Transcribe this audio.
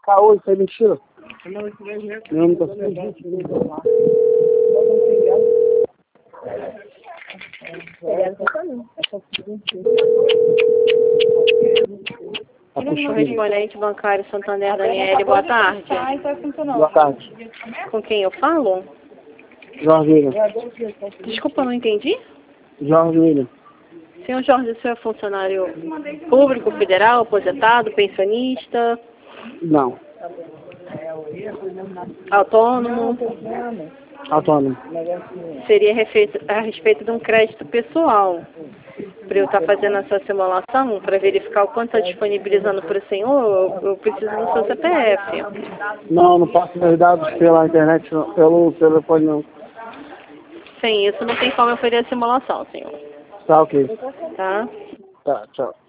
Caô, isso é mentira. Não, não tô Correspondente bancário Santander Daniele, boa tarde. Boa tarde. Com quem eu falo? Jorge William. Desculpa, não entendi. Jorge William. Senhor Jorge, o senhor é funcionário público, federal, aposentado, pensionista, Não. autônomo? Autônomo. Seria a respeito de um crédito pessoal. Para eu estar fazendo essa simulação, para verificar o quanto está disponibilizando para o senhor, eu preciso do seu CPF. Não, não passo meus dados pela internet, não, pelo telefone não. Sem isso, não tem como eu fazer a simulação, senhor. Tá ok. Tá? Tá, tchau.